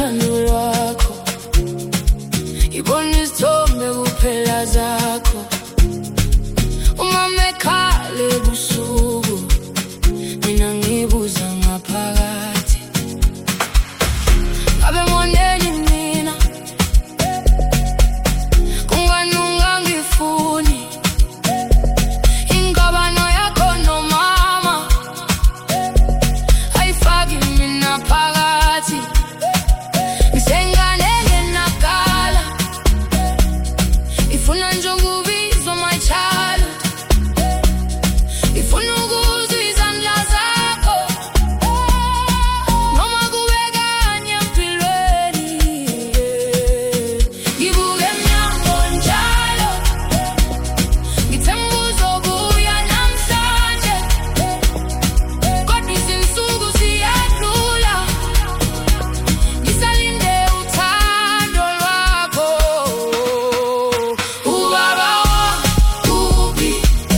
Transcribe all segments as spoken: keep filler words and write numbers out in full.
uthando lwakho, ibona izithombe kuphela zakho. Uma mekhale busuku, mina ngibuza ngaphakathi, ngabe moneni mina, kungani ungangifuni? Ingabano yakho nomama ayifaki mina phakathi. Ngisengane ngenakala, ifuna nje ukubizwa my child, ifuna ukuzwa izandla zakho, noma kube kanye empilweni. Ngibuke emnyango njalo, ngithemba uzobuya namhlanje, kodwa izinsuku ziyadlula, ngisalinde uthando lwakho. Ubaba wakuphi,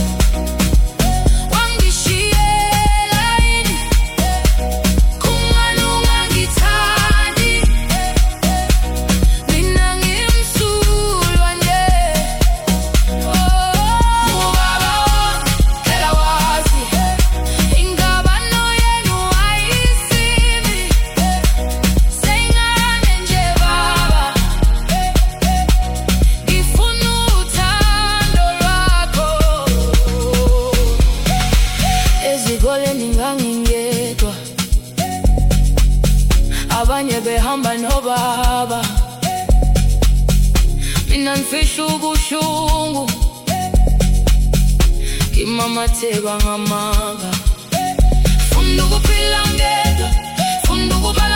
wangishiyela yini? Kungani ungangithandi? Mina ngimsulwa nje. Ubaba phela wazi, ingabano yenu ayisimi. Sengane nje baba, ngifuna uthando lwakho. Ezikoleni ngangingedwa, abanye behamba nobaba, mina ngifihla ubuhlungu, ngimamatheka ngamanga. Funa ukuphila ngedwa, funa ukubala